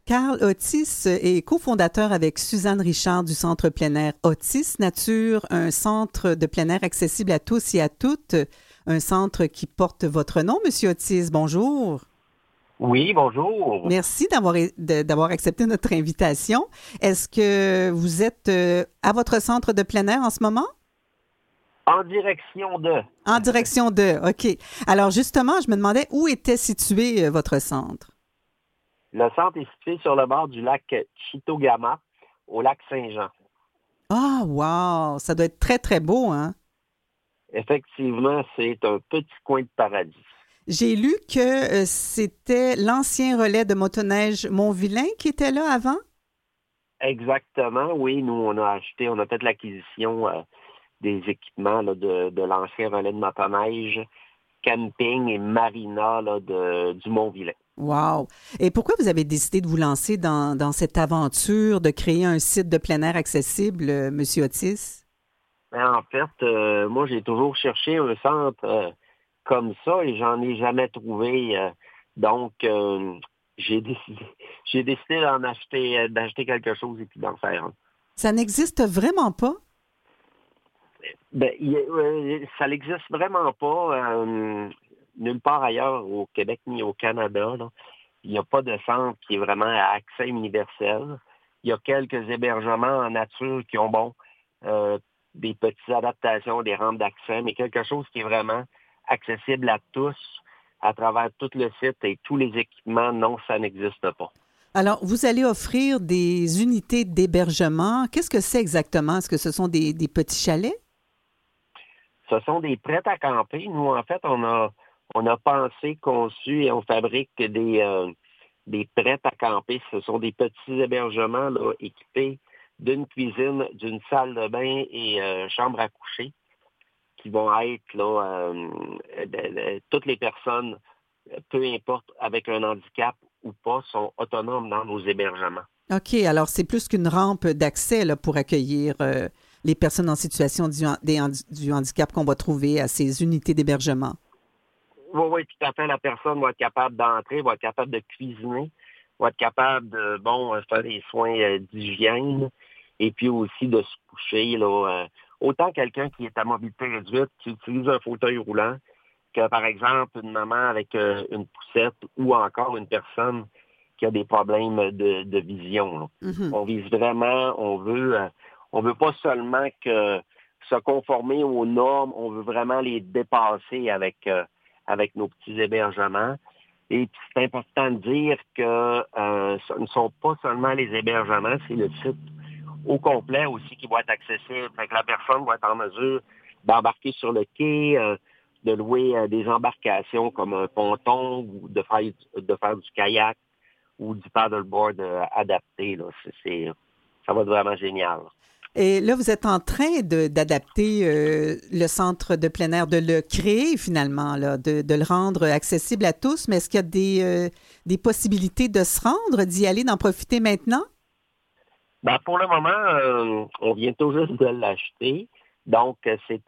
Carl Otis est cofondateur avec Suzanne Richard du Centre plein air Otis Nature, un centre de plein air accessible à tous et à toutes, un centre qui porte votre nom, Monsieur Otis. Bonjour. Oui, bonjour. Merci d'avoir accepté notre invitation. Est-ce que vous êtes à votre centre de plein air en ce moment? En direction de. En direction de, OK. Alors justement, je me demandais où était situé votre centre. Le centre est situé sur le bord du lac Chitogama, au lac Saint-Jean. Ah, wow! Ça doit être très, très beau, hein? Effectivement, c'est un petit coin de paradis. J'ai lu que c'était l'ancien relais de motoneige Mont-Vilain qui était là avant? Exactement, oui. Nous, on a fait l'acquisition des équipements là, de l'ancien relais de motoneige, camping et marina là, du Mont-Vilain. Wow! Et pourquoi vous avez décidé de vous lancer dans cette aventure de créer un site de plein air accessible, Monsieur Otis? Ben, en fait, moi, j'ai toujours cherché un centre comme ça et j'en ai jamais trouvé. Donc, j'ai décidé d'acheter quelque chose et puis d'en faire un. Ça n'existe vraiment pas? Ben, ça n'existe vraiment pas nulle part ailleurs au Québec ni au Canada, là. Il n'y a pas de centre qui est vraiment à accès universel. Il y a quelques hébergements en nature qui ont, des petites adaptations, des rampes d'accès, mais quelque chose qui est vraiment accessible à tous à travers tout le site et tous les équipements, non, ça n'existe pas. Alors, vous allez offrir des unités d'hébergement. Qu'est-ce que c'est exactement? Est-ce que ce sont des petits chalets? Ce sont des prêts à camper. Nous, en fait, on a pensé, conçu et on fabrique des prêts à camper. Ce sont des petits hébergements là, équipés d'une cuisine, d'une salle de bain et chambre à coucher qui vont être là, toutes les personnes, peu importe avec un handicap ou pas, sont autonomes dans nos hébergements. OK, alors c'est plus qu'une rampe d'accès là, pour accueillir les personnes en situation du handicap qu'on va trouver à ces unités d'hébergement. Oui, oui, tout à fait. La personne va être capable d'entrer, va être capable de cuisiner, va être capable de, faire des soins d'hygiène et puis aussi de se coucher, là. Autant quelqu'un qui est à mobilité réduite, qui utilise un fauteuil roulant, que par exemple une maman avec une poussette ou encore une personne qui a des problèmes de vision, là. Mhm. On vise vraiment, on veut pas seulement que se conformer aux normes, on veut vraiment les dépasser avec nos petits hébergements. Et puis, c'est important de dire que ce ne sont pas seulement les hébergements, c'est le site au complet aussi qui va être accessible. Fait que la personne va être en mesure d'embarquer sur le quai, de louer des embarcations comme un ponton ou de faire du kayak ou du paddleboard adapté, là. Ça va être vraiment génial. Et là, vous êtes en train d'adapter le centre de plein air, de le créer finalement, là, de le rendre accessible à tous. Mais est-ce qu'il y a des possibilités de se rendre, d'y aller, d'en profiter maintenant? Ben, pour le moment, on vient tout juste de l'acheter. Donc,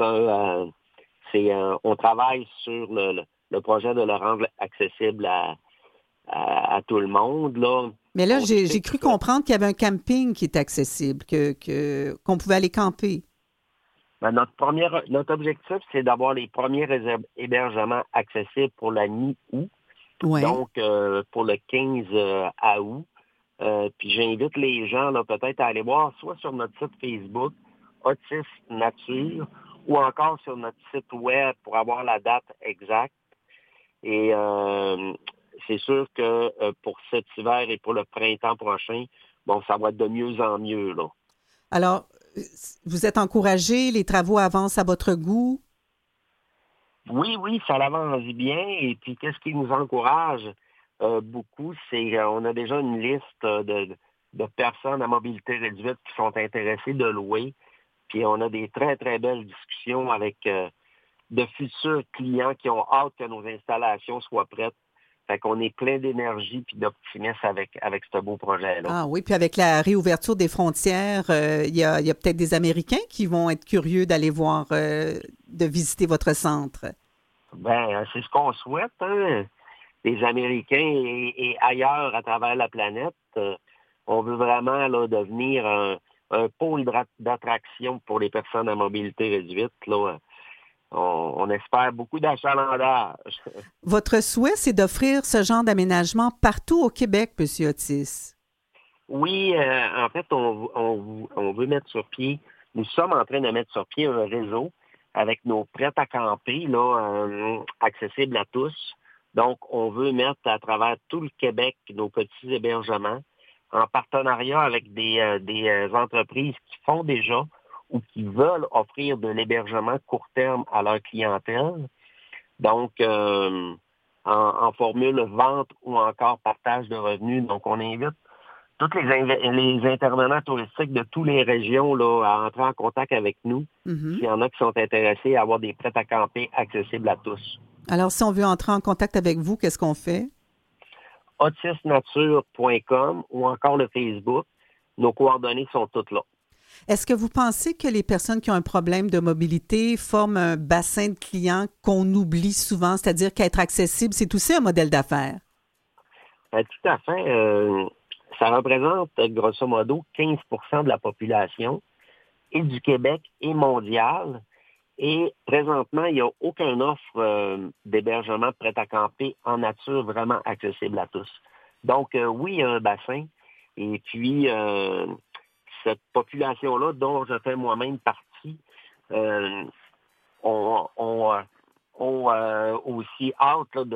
on travaille sur le projet de le rendre accessible à tout le monde, là. Mais là, On j'ai sait cru que comprendre qu'il y avait un camping qui est accessible, qu'on pouvait aller camper. ben, notre objectif, c'est d'avoir les premiers hébergements accessibles pour la mi-août, Oui. donc pour le 15 à août. Puis j'invite les gens là, peut-être à aller voir soit sur notre site Facebook, Otis Nature, ou encore sur notre site web pour avoir la date exacte. Et c'est sûr que pour cet hiver et pour le printemps prochain, ça va être de mieux en mieux, là. Alors, vous êtes encouragé, les travaux avancent à votre goût? Oui, oui, ça avance bien. Et puis, qu'est-ce qui nous encourage beaucoup, c'est qu'on a déjà une liste de personnes à mobilité réduite qui sont intéressées de louer. Puis, on a des très, très belles discussions avec de futurs clients qui ont hâte que nos installations soient prêtes. Fait qu'on est plein d'énergie puis d'optimisme avec ce beau projet-là. Ah oui, puis avec la réouverture des frontières, il y a peut-être des Américains qui vont être curieux d'aller voir, de visiter votre centre. Ben, c'est ce qu'on souhaite, hein? Les Américains et ailleurs à travers la planète. on veut vraiment là, devenir un pôle d'attraction pour les personnes à mobilité réduite. Là. On espère beaucoup d'achalandage. Votre souhait, c'est d'offrir ce genre d'aménagement partout au Québec, M. Otis? Oui, en fait, on veut mettre sur pied, nous sommes en train de mettre sur pied un réseau avec nos prêts à camper, là, accessibles à tous. Donc, on veut mettre à travers tout le Québec nos petits hébergements en partenariat avec des entreprises qui font déjà ou qui veulent offrir de l'hébergement court terme à leur clientèle. Donc, en formule vente ou encore partage de revenus. Donc, on invite tous les intervenants touristiques de toutes les régions là, à entrer en contact avec nous. S'il y en a qui sont intéressés à avoir des prêts à camper accessibles à tous. Alors, si on veut entrer en contact avec vous, qu'est-ce qu'on fait? otisnature.com ou encore le Facebook. Nos coordonnées sont toutes là. Est-ce que vous pensez que les personnes qui ont un problème de mobilité forment un bassin de clients qu'on oublie souvent, c'est-à-dire qu'être accessible, c'est aussi un modèle d'affaires? Tout à fait. Ça représente, grosso modo, 15 de la population et du Québec et mondial. Et présentement, il n'y a aucune offre d'hébergement prêt à camper en nature vraiment accessible à tous. Donc, oui, il y a un bassin. Et puis, cette population-là, dont je fais moi-même partie, ont aussi hâte là,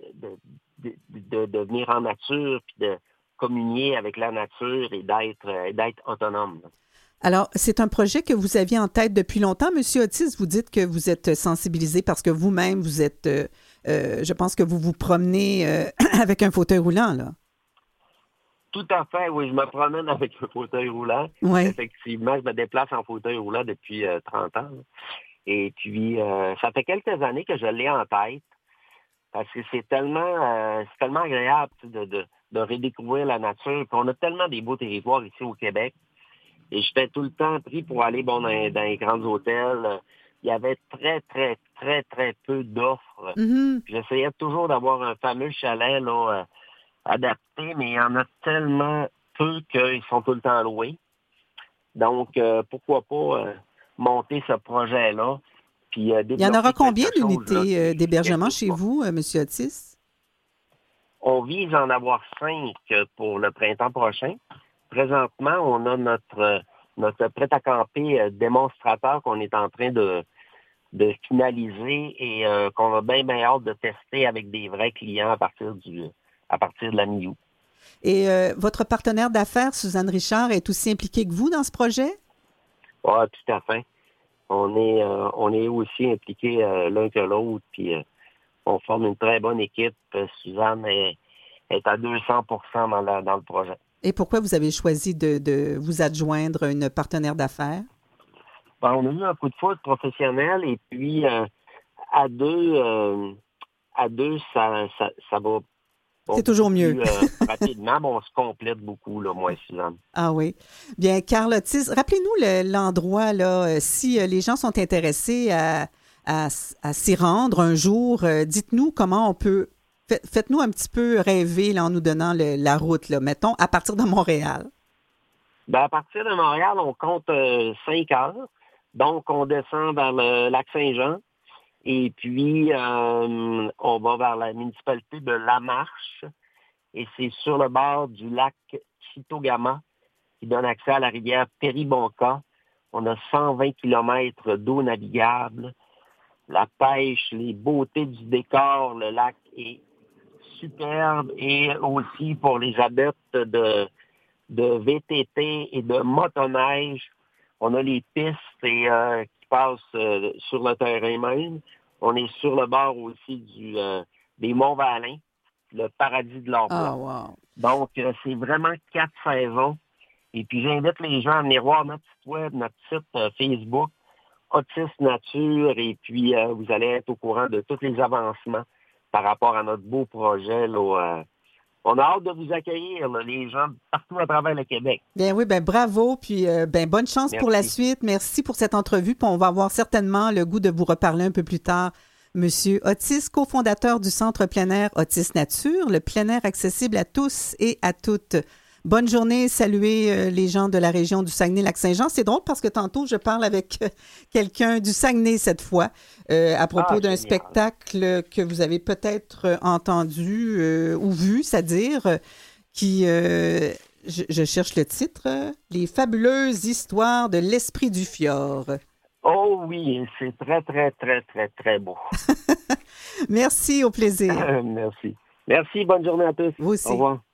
de venir en nature puis de communier avec la nature et d'être autonome. Alors, c'est un projet que vous aviez en tête depuis longtemps, M. Otis. Vous dites que vous êtes sensibilisé parce que vous-même, vous êtes, je pense que vous vous promenez avec un fauteuil roulant, là. Tout à fait, oui. Je me promène avec un fauteuil roulant. Oui. Effectivement, je me déplace en fauteuil roulant depuis 30 ans. Là. Et puis, ça fait quelques années que je l'ai en tête parce que c'est tellement agréable de redécouvrir la nature. Puis on a tellement des beaux territoires ici au Québec. Et j'étais tout le temps pris pour aller dans les grands hôtels. Il y avait très, très, très, très peu d'offres. Mm-hmm. J'essayais toujours d'avoir un fameux chalet là, adapté, mais il y en a tellement peu qu'ils sont tout le temps loués. Donc, pourquoi pas monter ce projet-là. Puis, il y en aura combien d'unités d'hébergement chez vous, M. Otis? On vise à en avoir 5 pour le printemps prochain. Présentement, on a notre prêt-à-camper démonstrateur qu'on est en train de finaliser et qu'on a bien hâte de tester avec des vrais clients à partir de la mi-août. Et votre partenaire d'affaires, Suzanne Richard, est aussi impliquée que vous dans ce projet? Oui, tout à fait. On est aussi impliqués l'un que l'autre, puis on forme une très bonne équipe. Suzanne est à 200% dans le projet. Et pourquoi vous avez choisi de vous adjoindre une partenaire d'affaires? Ben, on a eu un coup de foudre professionnel et puis à deux, ça va. C'est toujours mieux. Rapidement, on se complète beaucoup, là, moi et Suzanne. Ah oui. Bien, Carl Otis, rappelez-nous l'endroit, là, si les gens sont intéressés à s'y rendre un jour, dites-nous comment on peut. Faites-nous un petit peu rêver là, en nous donnant la route, là, mettons, à partir de Montréal. Ben, à partir de Montréal, on compte 5 heures. Donc, on descend vers le lac Saint-Jean. Et puis, on va vers la municipalité de Lamarche. Et c'est sur le bord du lac Chitogama qui donne accès à la rivière Péribonka. On a 120 km d'eau navigable. La pêche, les beautés du décor, le lac est superbe. Et aussi pour les adeptes de VTT et de motoneige, on a les pistes qui passent sur le terrain même. On est sur le bord aussi des Monts-Valin, le paradis de l'emploi. Oh, wow. Donc, c'est vraiment 4 saisons. Et puis, j'invite les gens à venir voir notre site web, notre site Facebook, Otis Nature, et puis vous allez être au courant de tous les avancements par rapport à notre beau projet. Là, on a hâte de vous accueillir, là, les gens partout à travers le Québec. Bien oui, bien bravo, puis bonne chance pour la suite. Merci pour cette entrevue, puis on va avoir certainement le goût de vous reparler un peu plus tard. Monsieur Otis, cofondateur du Centre plein air Otis Nature, le plein air accessible à tous et à toutes. Bonne journée, saluez les gens de la région du Saguenay-Lac-Saint-Jean. C'est drôle parce que tantôt, je parle avec quelqu'un du Saguenay cette fois à propos d'un spectacle que vous avez peut-être entendu ou vu, c'est-à-dire qui, je cherche le titre, Les fabuleuses histoires de l'esprit du fjord. Oh oui, c'est très, très, très, très, très beau. Merci, au plaisir. Merci. Merci, bonne journée à tous. Vous aussi. Au revoir.